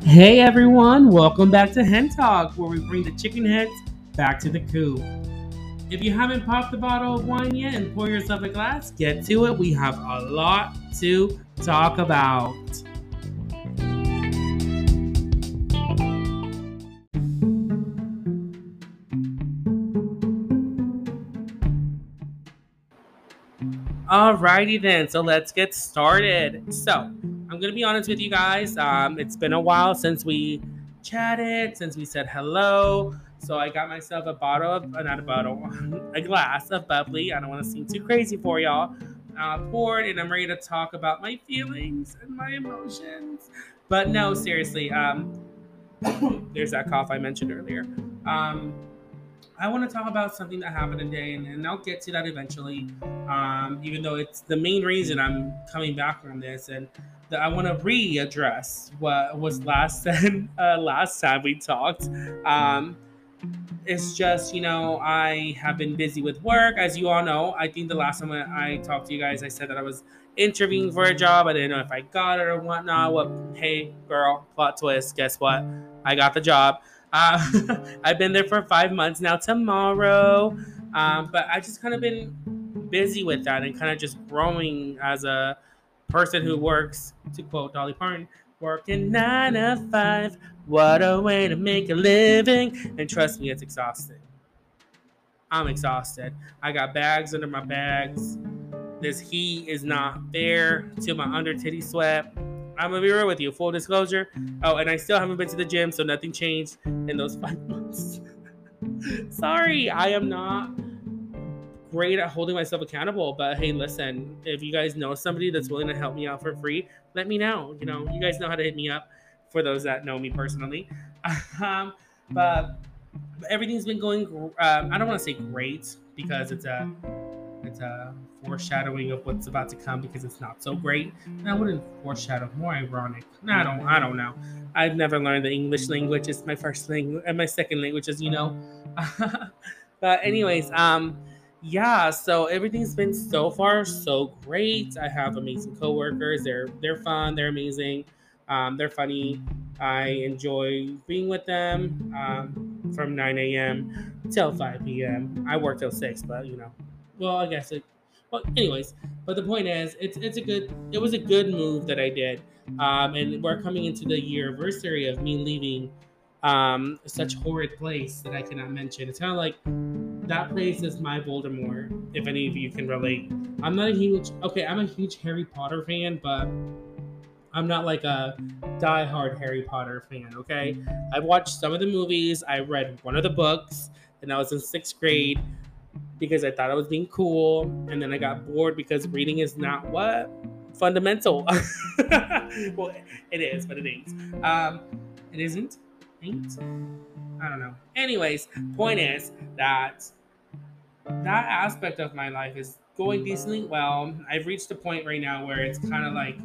Hey everyone, welcome back to Hen Talk, where we bring the chicken heads back to the coop. If you haven't popped a bottle of wine yet and pour yourself a glass, get to it. We have a lot to talk about. Alrighty then, so let's get started. So, I'm gonna be honest with you guys. It's been a while since we chatted, since we said hello. So I got myself a bottle of, not a bottle, a glass of bubbly. I don't want to seem too crazy for y'all. Poured, and I'm ready to talk about my feelings and my emotions. But no, seriously. There's that cough I mentioned earlier. Um, I want to talk about something that happened today, and I'll get to that eventually. Even though it's the main reason I'm coming back on this, and that I want to readdress what was last said last time we talked. Um, it's just I have been busy with work, as you all know. I think the last time I talked to you guys, I said that I was interviewing for a job. I didn't know if I got it or whatnot. Well, hey, girl, plot twist. Guess what? I got the job. I've been there for 5 months now. Tomorrow, but I just kind of been busy with that and kind of just growing as a person who works. To quote Dolly Parton, working 9 to 5. What a way to make a living. And trust me, it's exhausting. I'm exhausted. I got bags under my bags. This heat is not fair to my under titty sweat. I'm gonna be real with you. Full disclosure. Oh, and I still haven't been to the gym, so nothing changed in those 5 months. Sorry, I am not great at holding myself accountable. But hey, listen, if you guys know somebody that's willing to help me out for free, let me know. You guys know how to hit me up for those that know me personally. um, but everything's been going. I don't want to say great because it's a foreshadowing of what's about to come because it's not so great. And I wouldn't foreshadow. More ironic. No, I don't know. I've never learned the English language. It's my first language and my second language, as you know. But anyways, yeah. So everything's been so far so great. I have amazing coworkers. They're fun. They're amazing. They're funny. I enjoy being with them from 9 a.m. till 5 p.m. I work till 6, but well, I guess it. Well, anyways, but the point is, it was a good move that I did, and we're coming into the year anniversary of me leaving, such horrid place that I cannot mention. It's kind of like that place is my Voldemort, if any of you can relate. I'm a huge Harry Potter fan, but I'm not like a die-hard Harry Potter fan. Okay, I watched some of the movies, I read one of the books, and I was in sixth grade because I thought I was being cool, and then I got bored because reading is not what fundamental. Well, it is, but it ain't. It isn't. Ain't. I don't know. Anyways, point is that aspect of my life is going decently well. I've reached a point right now where it's kind of like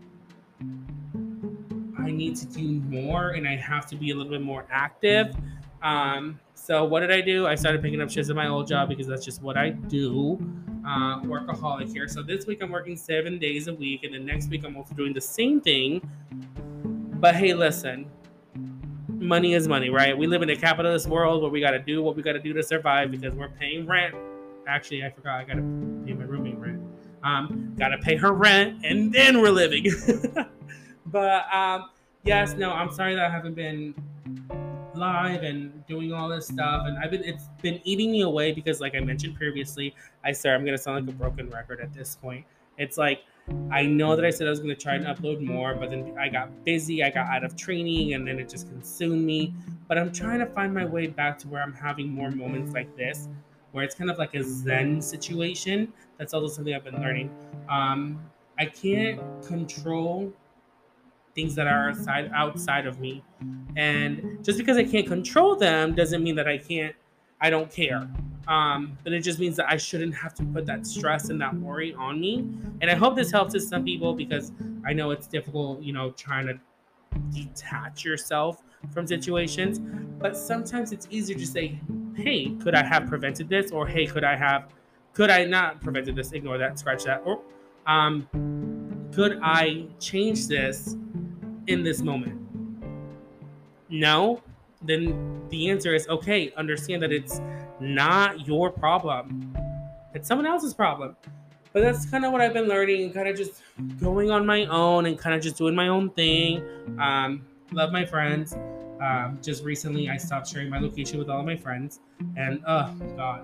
I need to do more and I have to be a little bit more active. So what did I do? I started picking up shifts at my old job because that's just what I do. Workaholic here. So this week I'm working 7 days a week, and then next week I'm also doing the same thing. But hey, listen, money is money, right? We live in a capitalist world where we got to do what we got to do to survive because we're paying rent. Actually, I forgot I got to pay my roommate rent. Got to pay her rent, and then we're living. But yes, no, I'm sorry that I haven't been live and doing all this stuff, and it's been eating me away because, like I mentioned previously, I'm gonna sound like a broken record at this point. It's like I know that I said I was gonna try and upload more, but then I got busy, I got out of training, and then it just consumed me. But I'm trying to find my way back to where I'm having more moments like this, where it's kind of like a zen situation. That's also something I've been learning. I can't control things that are outside of me, and just because I can't control them doesn't mean that I don't care. But it just means that I shouldn't have to put that stress and that worry on me. And I hope this helps to some people because I know it's difficult, trying to detach yourself from situations. But sometimes it's easier to say, hey, could I have prevented this? Or hey, could I not prevented this? Ignore that, scratch that. Or could I change this in this moment? no, then the answer is okay, understand that it's not your problem. It's someone else's problem. But that's kind of what I've been learning and kind of just going on my own and kind of just doing my own thing. Love my friends. Just recently, I stopped sharing my location with all of my friends. And, oh, God,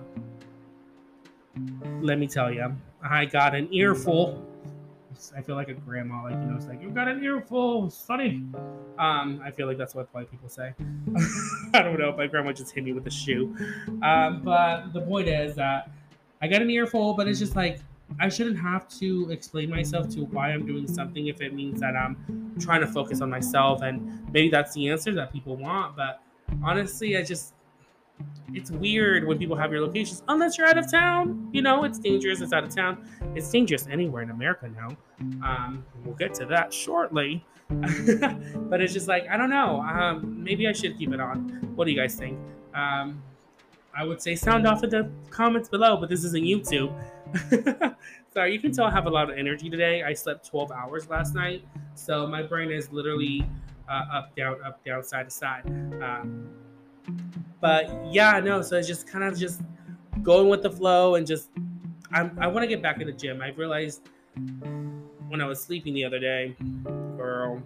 let me tell you, I got an earful. I feel like a grandma, like, it's like, you got an earful, sonny. I feel like that's what white people say. I don't know. My grandma just hit me with a shoe. But the point is that I got an earful, but it's just like, I shouldn't have to explain myself to why I'm doing something if it means that I'm trying to focus on myself. And maybe that's the answer that people want. But honestly, it's weird when people have your locations, unless you're out of town. It's dangerous. It's out of town. It's dangerous anywhere in America now. We'll get to that shortly. But it's just like, I don't know. Maybe I should keep it on. What do you guys think? I would say sound off in the comments below, but this isn't YouTube. Sorry, you can tell I have a lot of energy today. I slept 12 hours last night, so my brain is literally up, down, side to side. But yeah, no, so it's just kind of just going with the flow and just, I want to get back in the gym. I realized when I was sleeping the other day, girl,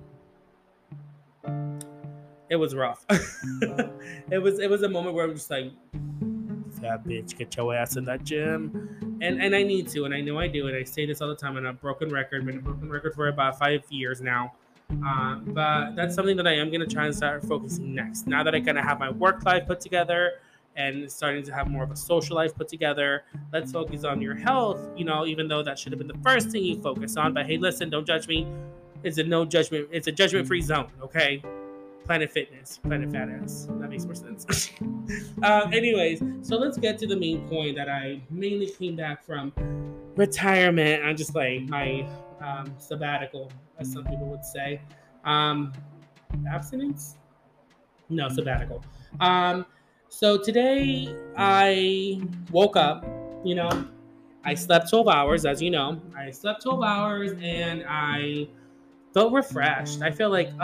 it was rough. It was a moment where I'm just like, fat bitch, get your ass in that gym. And I need to, and I know I do, and I say this all the time, and I've been a broken record for about 5 years now. But that's something that I am going to try and start focusing next. Now that I kind of have my work life put together and starting to have more of a social life put together, let's focus on your health, even though that should have been the first thing you focus on. But hey, listen, don't judge me. It's a judgment-free zone, okay? Planet Fitness, Planet Fat Ass. That makes more sense. Anyways, so let's get to the main point that I mainly came back from retirement. I'm just like my sabbatical, as some people would say. Abstinence? No, sabbatical. So today I woke up, I slept 12 hours, as you know. I slept 12 hours and I felt refreshed. I feel like,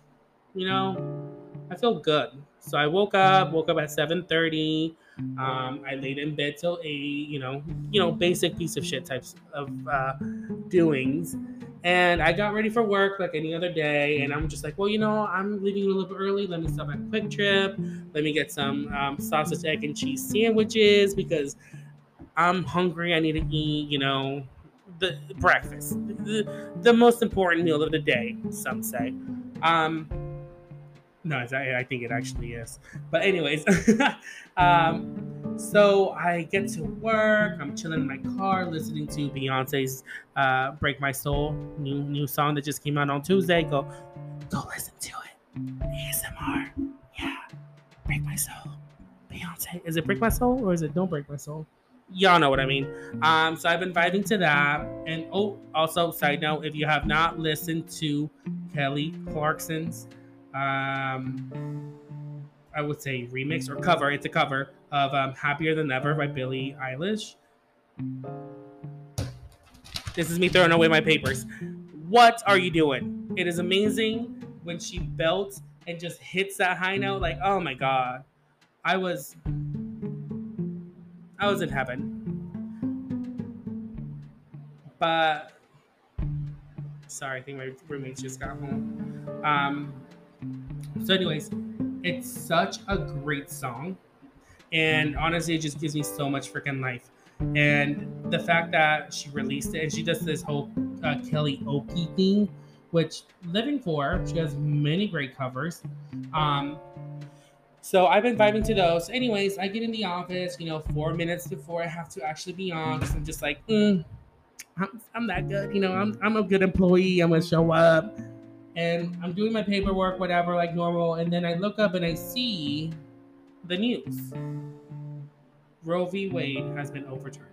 I feel good. So I woke up at 7:30. I laid in bed till 8, basic piece of shit types of doings. And I got ready for work like any other day. And I'm just like, well, I'm leaving a little bit early. Let me stop at Quick Trip. Let me get some sausage, egg, and cheese sandwiches because I'm hungry. I need to eat, the breakfast, the most important meal of the day, some say. No, I think it actually is. But anyways, so I get to work. I'm chilling in my car, listening to Beyonce's "Break My Soul" new song that just came out on Tuesday. Go listen to it. ASMR. Yeah, Break My Soul. Beyonce. Is it Break My Soul or is it Don't Break My Soul? Y'all know what I mean. So I've been vibing to that. And also, side note, if you have not listened to Kelly Clarkson's I would say remix or cover. It's a cover of "Happier Than Ever" by Billie Eilish. This is me throwing away my papers. What are you doing? It is amazing when she belts and just hits that high note. Like, oh my god, I was in heaven. But sorry, I think my roommates just got home. So anyways, it's such a great song. And honestly, it just gives me so much freaking life. And the fact that she released it, and she does this whole Kelly Oki thing, which living for, she has many great covers. So I've been vibing to those. Anyways, I get in the office, 4 minutes before I have to actually be on, because I'm just like, I'm that good. I'm a good employee. I'm going to show up. And I'm doing my paperwork, whatever, like normal. And then I look up and I see the news. Roe v. Wade has been overturned.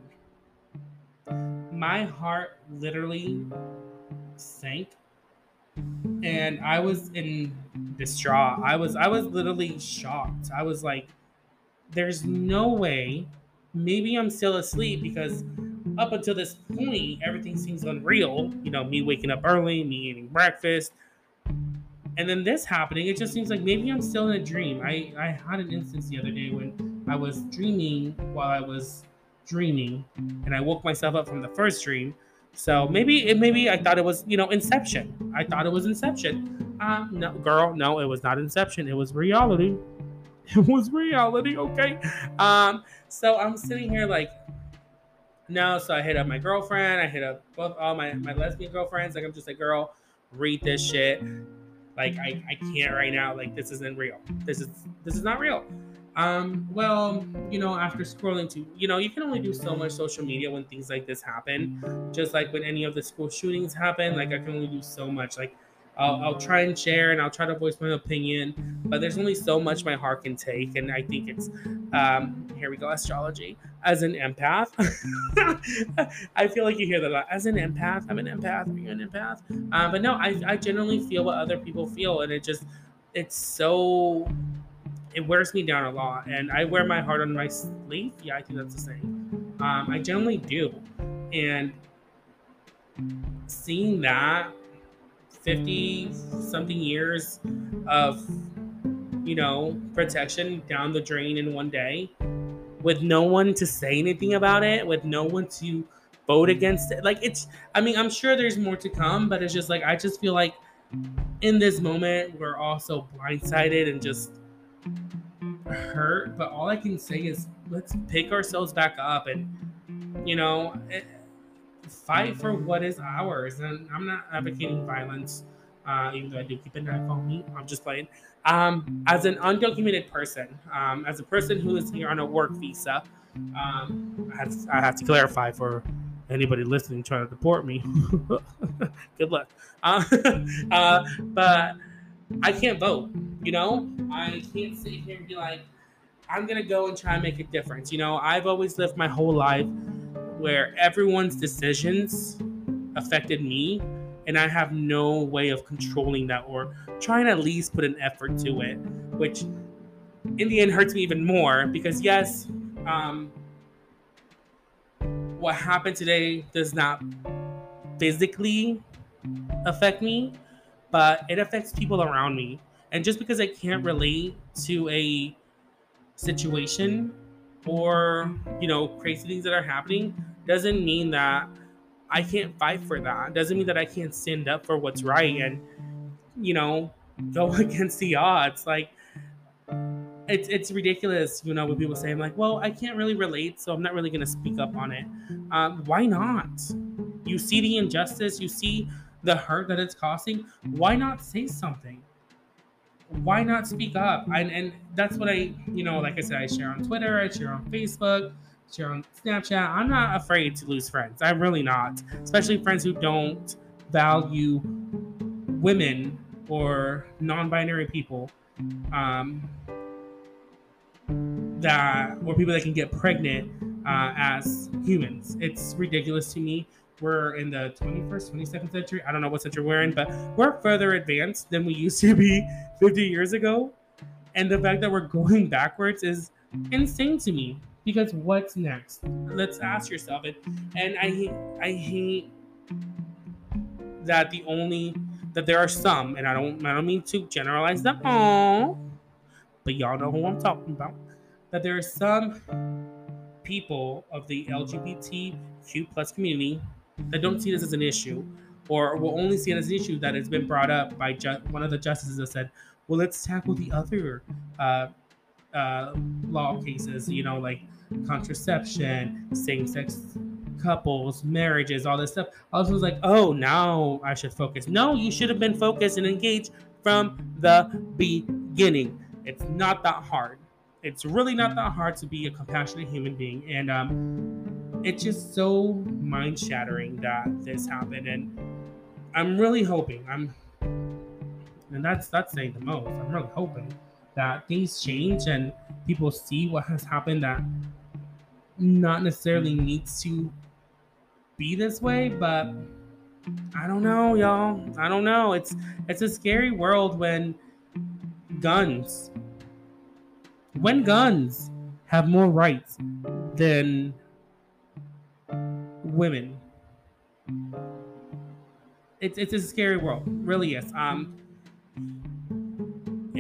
My heart literally sank. And I was in distraught. I was literally shocked. I was like, there's no way. Maybe I'm still asleep because up until this point, everything seems unreal. Me waking up early, me eating breakfast. And then this happening, it just seems like maybe I'm still in a dream. I had an instance the other day when I was dreaming while I was dreaming, and I woke myself up from the first dream. So maybe I thought it was, Inception. I thought it was Inception. No, girl, no, it was not Inception. It was reality. It was reality. Okay. So I'm sitting here like, no. So I hit up my girlfriend. I hit up both all my lesbian girlfriends. Like I'm just like, girl, read this shit. Like I can't right now. Like this isn't real. This is not real. Well, after scrolling to, you can only do so much social media when things like this happen. Just like when any of the school shootings happen, like I can only do so much. Like I'll try and share and I'll try to voice my opinion, but there's only so much my heart can take. And I think it's, here we go, astrology. As an empath, I feel like you hear that a lot. As an empath, I'm an empath. Are you an empath? But no, I generally feel what other people feel, and it's so, it wears me down a lot, and I wear my heart on my sleeve. Yeah, I think that's the same. I generally do, and seeing that 50 something years of protection down the drain in one day, with no one to say anything about it, with no one to vote against it. Like I'm sure there's more to come, but it's just like I just feel like in this moment we're all so blindsided and just hurt. But all I can say is let's pick ourselves back up and fight for what is ours. And I'm not advocating violence, even though I do keep an eye on me. I'm just playing. As an undocumented person, as a person who is here on a work visa, I have to clarify for anybody listening trying to deport me. Good luck. But I can't vote. I can't sit here and be like, I'm gonna go and try and make a difference. I've always lived my whole life where everyone's decisions affected me, and I have no way of controlling that or trying to at least put an effort to it, which in the end hurts me even more because yes, what happened today does not physically affect me, but it affects people around me. And just because I can't relate to a situation or crazy things that are happening doesn't mean that I can't fight for that. Doesn't mean that I can't stand up for what's right and go against the odds. Like it's ridiculous, when people say, I'm like, well, I can't really relate, so I'm not really gonna speak up on it. Why not? You see the injustice, you see the hurt that it's causing. Why not say something? Why not speak up? And that's what like I said, I share on Twitter, I share on Facebook, share on Snapchat. I'm not afraid to lose friends. I'm really not, especially friends who don't value women or non-binary people, or people that can get pregnant as humans. It's ridiculous to me. We're in the 21st, 22nd century. I don't know what century we're in, but we're further advanced than we used to be 50 years ago. And the fact that we're going backwards is insane to me. Because what's next? Let's ask yourself it. And I hate that that there are some, and I don't mean to generalize them all, but y'all know who I'm talking about. That there are some people of the LGBTQ plus community that don't see this as an issue, or will only see it as an issue that has been brought up by one of the justices that said, well, let's tackle the other law cases, like contraception, same-sex couples, marriages, all this stuff. I was like, oh, now I should focus. No, you should have been focused and engaged from the beginning. It's not that hard. It's really not that hard to be a compassionate human being. And it's just so mind-shattering that this happened. And I'm really hoping, and that's saying the most, I'm really hoping that things change and people see what has happened, that not necessarily needs to be this way. But I don't know, y'all. I don't know. It's a scary world when guns have more rights than women. It's a scary world, really is.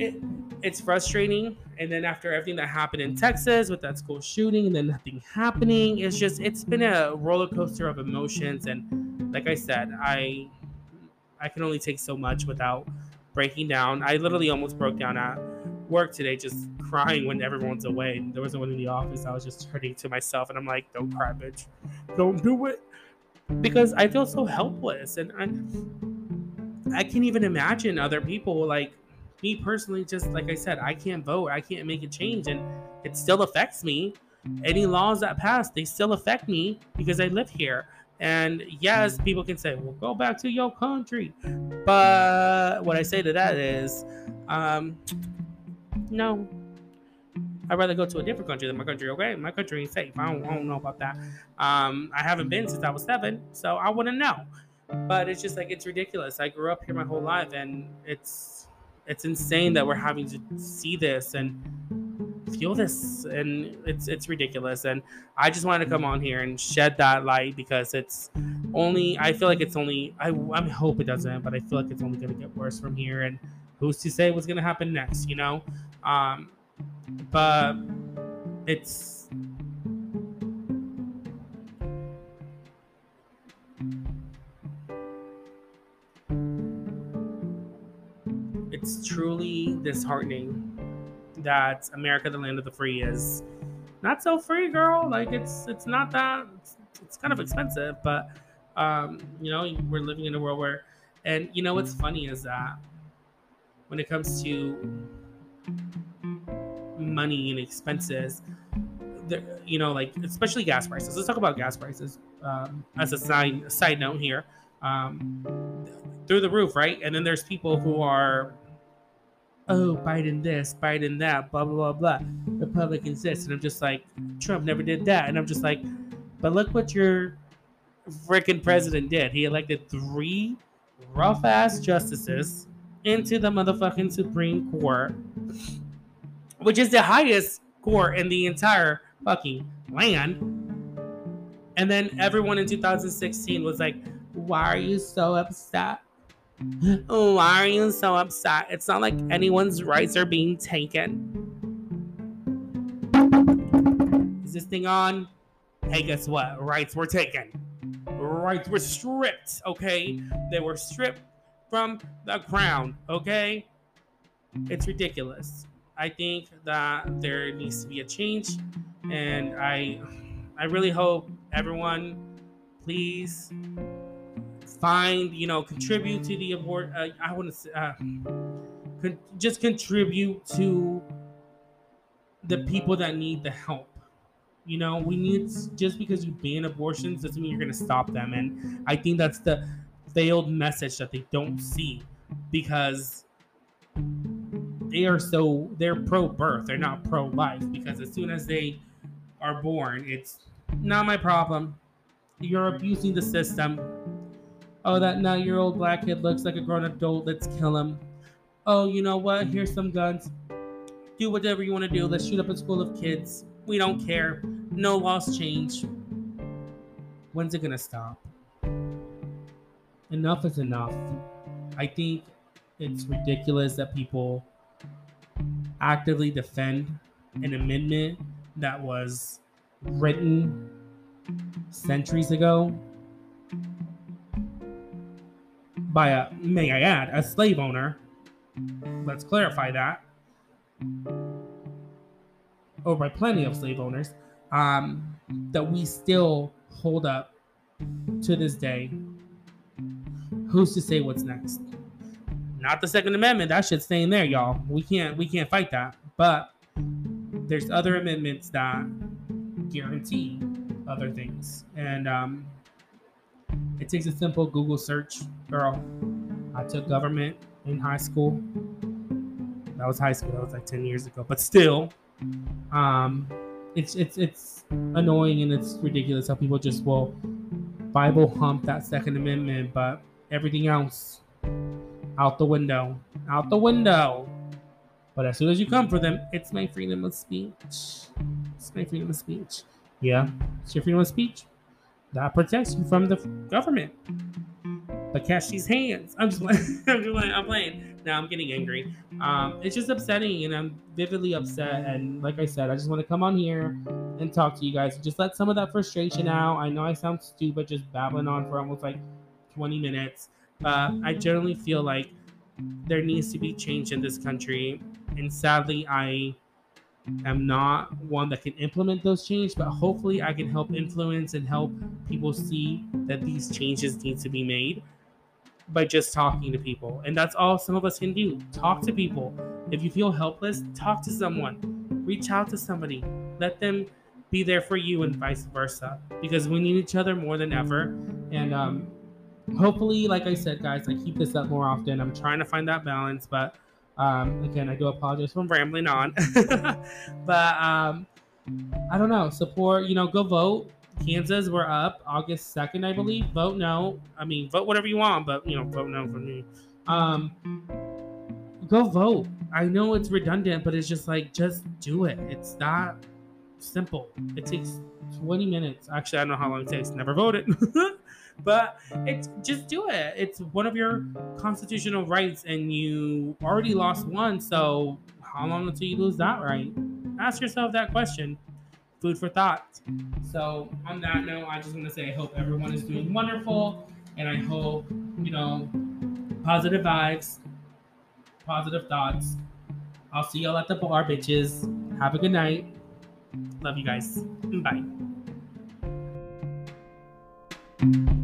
it's frustrating. And then after everything that happened in Texas with that school shooting and then nothing happening, it's been a roller coaster of emotions. And like I said, I can only take so much without breaking down. I literally almost broke down at work today, just crying when everyone's away. There was no one in the office. I was just turning to myself, and I'm like, "Don't cry, bitch. Don't do it," because I feel so helpless, and I can't even imagine other people like me personally. Just like I said, I can't vote. I can't make a change, and it still affects me. Any laws that pass, they still affect me because I live here. And yes, people can say, well, go back to your country. But what I say to that is, no, I'd rather go to a different country than my country, okay? My country ain't safe. I don't know about that. I haven't been since I was 7, so I wouldn't know. But it's just like, it's ridiculous. I grew up here my whole life, and it's insane that we're having to see this and feel this, and it's ridiculous. And I just wanted to come on here and shed that light because I feel like it's only, I hope it doesn't, but I feel like it's only going to get worse from here. And who's to say what's going to happen next, you know? But it's truly disheartening that America, the land of the free, is not so free, girl. Like it's not that. It's kind of expensive, but we're living in a world where, and what's funny is that when it comes to money and expenses, like especially gas prices. Let's talk about gas prices as a side note here. Through the roof, right? And then there's people who are, oh, Biden this, Biden that, blah, blah, blah, blah. Republicans this. And I'm just like, Trump never did that. And I'm just like, but look what your freaking president did. He elected 3 rough-ass justices into the motherfucking Supreme Court, which is the highest court in the entire fucking land. And then everyone in 2016 was like, why are you so upset? Why are you so upset? It's not like anyone's rights are being taken. Is this thing on? Hey, guess what? Rights were taken. Rights were stripped, okay? They were stripped from the ground, okay? It's ridiculous. I think that there needs to be a change, and I really hope everyone, please find, contribute to the abort. I want to say, just contribute to the people that need the help. We need, just because you ban abortions doesn't mean you're going to stop them. And I think that's the failed message that they don't see, because they're pro-birth, they're not pro-life, because as soon as they are born, it's not my problem. You're abusing the system. Oh, that 9-year-old black kid looks like a grown adult. Let's kill him. Oh, you know what? Here's some guns. Do whatever you want to do. Let's shoot up a school of kids. We don't care. No laws change. When's it going to stop? Enough is enough. I think it's ridiculous that people actively defend an amendment that was written centuries ago by may I add, a slave owner. Let's clarify that. Or by plenty of slave owners, that we still hold up to this day. Who's to say what's next? Not the Second Amendment. That shit's staying there, y'all. We can't fight that. But there's other amendments that guarantee other things. And it takes a simple Google search. Girl, I took government in high school. That was high school. That was like 10 years ago. But still, it's annoying and it's ridiculous how people just will Bible hump that Second Amendment, but everything else out the window. But as soon as you come for them, it's my freedom of speech. It's my freedom of speech. Yeah, it's your freedom of speech. That protects you from the government. But catch these hands. I'm just playing. I'm playing. Now I'm getting angry. It's just upsetting, and I'm vividly upset. And like I said, I just want to come on here and talk to you guys. Just let some of that frustration out. I know I sound stupid just babbling on for almost like 20 minutes, but I generally feel like there needs to be change in this country. And sadly, I am not one that can implement those changes, but hopefully I can help influence and help people see that these changes need to be made by just talking to people. And that's all some of us can do. Talk to people. If you feel helpless, talk to someone. Reach out to somebody. Let them be there for you and vice versa. Because we need each other more than ever. And hopefully, like I said, guys, I keep this up more often. I'm trying to find that balance, but again, I do apologize for rambling on. But I don't know. Support, go vote. Kansas, we're up August 2nd, I believe. Vote no. I mean, vote whatever you want, but vote no for me. Go vote. I know it's redundant, but it's just like, just do it. It's that simple. It takes 20 minutes. Actually, I don't know how long it takes. Never voted. But it's just do it. It's one of your constitutional rights, and you already lost one. So how long until you lose that right? Ask yourself that question. Food for thought. So on that note, I just want to say I hope everyone is doing wonderful, and I hope positive vibes, positive thoughts. I'll see y'all at the bar, bitches. Have a good night. Love you guys. Bye.